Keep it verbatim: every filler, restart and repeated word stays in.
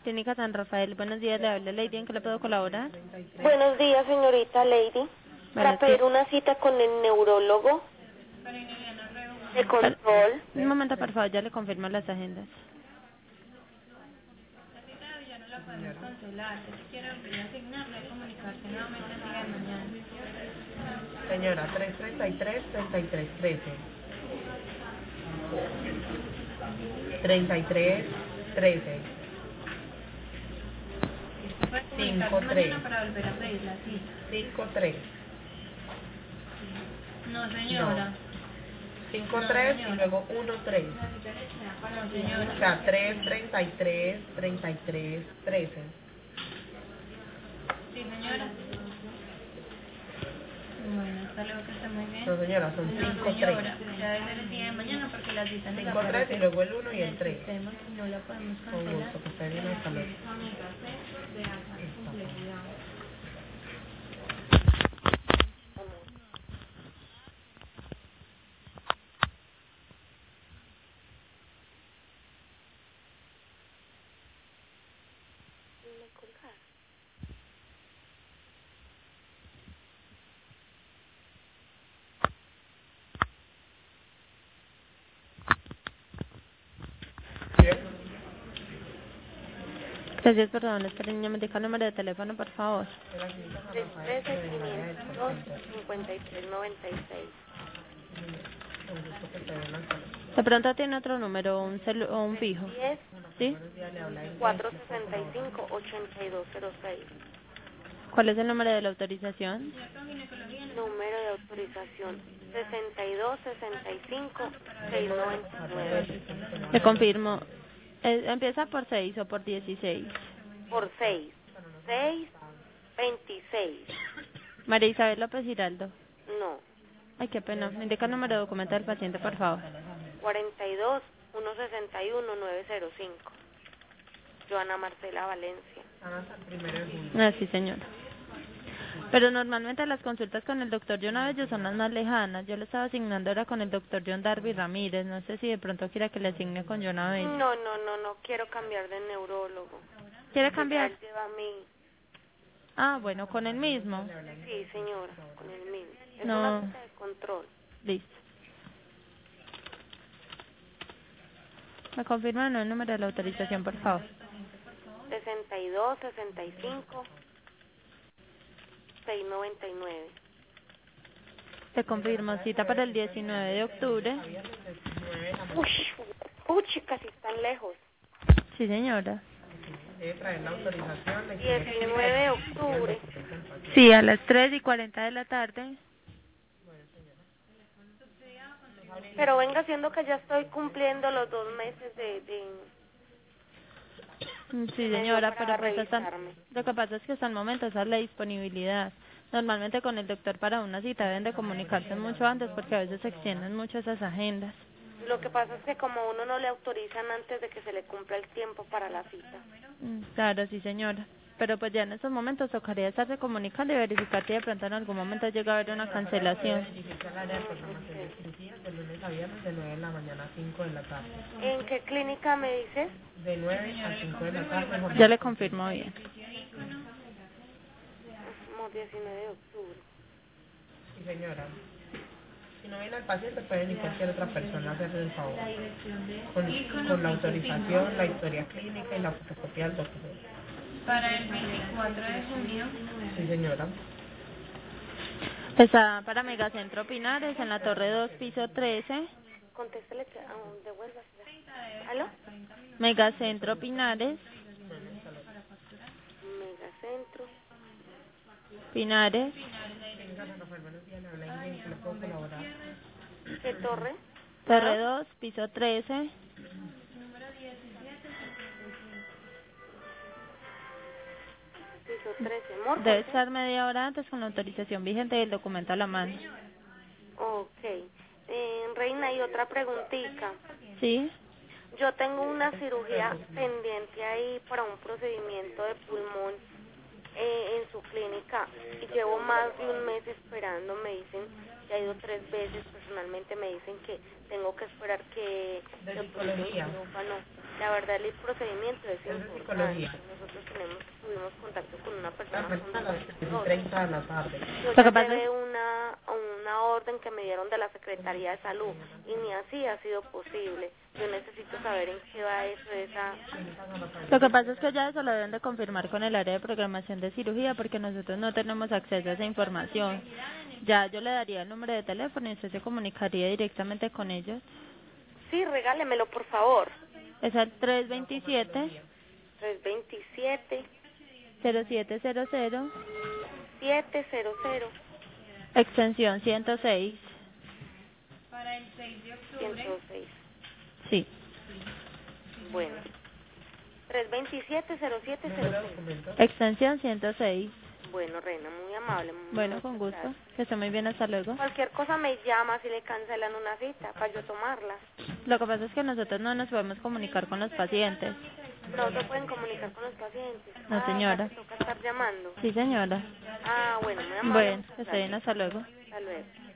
Clínica San Rafael, buenos días, le habla Lady, ¿en qué le puedo colaborar? Buenos días, señorita Lady. Para Buenos días. pedir una cita con el neurólogo de Per- control. Un momento, por favor, ya le confirmo las agendas. Señora, tres treinta y tres, treinta y tres trece. treinta y tres, trece. cinco tres. cinco tres. No, señora. cinco tres y luego uno tres. No, señora. O sea, tres treinta y tres, treinta y tres, trece. Sí, señora. Bueno, hasta luego, que esté muy bien. No, señora, son No, cinco tres. señora. Ya debe ser el día de mañana porque la cita nos cinco tres y aparece luego el uno y en el tres. sistema y no la podemos Con cancelar. gusto, que esté bien, hasta luego. Bien. Gracias por darme esta niña, me deja el número de teléfono, por favor. De la clínica San seis uno Rafael, tres, pero en el área del call quinientos dos, center. cincuenta y tres noventa y seis. Con gusto, que esté bien, hasta luego. De pronto tiene otro número, un celu o un fijo. diez, ¿Sí? Buenos días, le habla Ingrid, cuatrocientos ¿le puedo sesenta y colaborar? cinco, ochenta y dos cero seis. ¿Cuál es el número de la autorización? Número de autorización sesenta y dos, sesenta y cinco, seiscientos noventa y nueve. Le confirmo. Eh, ¿Empieza por seis o por dieciséis? Por seis. seis, veintiséis. María Isabel López Giraldo. No. Ay, qué pena. Me indica el número de documento del paciente, por favor. cuarenta y dos, ciento sesenta y uno, novecientos cinco. Joana Marcela Valencia. Están hasta el primero de junio. Ah, sí, señora. Pero normalmente las consultas con el doctor John Abello son las más lejanas. Yo le estaba asignando ahora con el doctor John Darby Ramírez. No sé si de pronto quiera que le asigne con John Abello. No, no, no, no quiero cambiar de neurólogo. ¿Quiere Porque ya cambiar? él lleva a mí. Ah, bueno, con el mismo. Sí, señora, con el mismo. Es una No, cita de control. listo. ¿Me confirma el número de la autorización, por favor? sesenta y dos, sesenta y cinco, seiscientos noventa y nueve. Te confirmo, cita para el diecinueve de octubre. Uy, uy, chicas, si están lejos. Sí, señora. Debe traer la autorización. la diecinueve de octubre. Sí, a las tres y cuarenta de la tarde. Pero venga, siendo que ya estoy cumpliendo los dos meses de... de Mm, que Sí, me dio señora, para pero pues hasta, revisarme. lo que pasa es que hasta el momento esa es la disponibilidad. Normalmente con el doctor para una cita deben de comunicarse mucho antes porque a veces se extienden mucho esas agendas. Lo que pasa es que como uno no le autorizan antes de que se le cumpla el tiempo para la cita. Mm, Claro, sí, señora. Pero pues ya en estos momentos tocaría estarse comunicando y verificar si de pronto en algún momento llega a haber una cancelación. Verifica el área de programación de cirugías de lunes a viernes de nueve de la mañana a cinco de la tarde. ¿En qué clínica me dices? De nueve a cinco de la tarde. Ya le confirmo bien. Como diecinueve de octubre. Sí, señora. Si no viene el paciente, puede venir cualquier otra persona a hacerle el favor. Con, con la autorización, la historia clínica y la fotocopia del documento. Para el veinticuatro de junio. Sí, señora. Está para Megacentro Pinares en la Torre dos, piso trece. Contéstele que aún devuelvas. ¿Aló? Megacentro Pinares, Megacentro. Pinares, Clínica San Rafael, buenos días, le habla Ingrid, ¿en qué le puedo colaborar? ¿Qué torre? Torre ¿Claro? dos, piso trece. Piso trece. ¿Mor, Debe por qué? estar media hora antes con la autorización vigente y el documento a la mano. Ok. Eh, Reina, y otra preguntita. ¿Sí? Yo tengo una cirugía pendiente ahí para un procedimiento de pulmón eh, en su clínica y llevo más de un mes esperando. Me dicen que ha ido tres veces, personalmente me dicen que tengo que esperar que ¿De que psicología? el quirófano. La verdad, el procedimiento es ¿Es de importante. psicología? Nosotros tenemos, tuvimos contacto con una La persona persona a con las tres y treinta de la tarde. yo Lo que ya pasa llevé es- una, una orden que me dieron de la Secretaría de Salud y ni así ha sido posible. Yo necesito saber en qué va eso, esa... Lo que pasa es que ya eso lo deben de confirmar con el área de programación de cirugía porque nosotros no tenemos acceso a esa información. Ya yo le daría el número de teléfono y usted se comunicaría directamente con ellos. Sí, regálemelo, por favor. Es al tres veintisiete, tres veintisiete, cero siete cero cero, setecientos, extensión ciento seis. Para el seis de octubre. ciento seis. Sí. Bueno. tres veintisiete, cero siete cero ¿Número de seis. documento? Extensión ciento seis. Bueno, Reina, muy amable. muy Bueno, muchas con gusto. gracias. Que esté muy bien, hasta luego. Cualquier cosa me llama si le cancelan una cita para yo tomarla. Lo que pasa es que nosotros no nos podemos comunicar con los pacientes. No se pueden comunicar con los pacientes. No, Ah, señora. o sea que toca estar llamando. Sí, señora. Ah, bueno, muy amable. Bueno, muchas que esté bien, gracias. hasta luego. Hasta luego.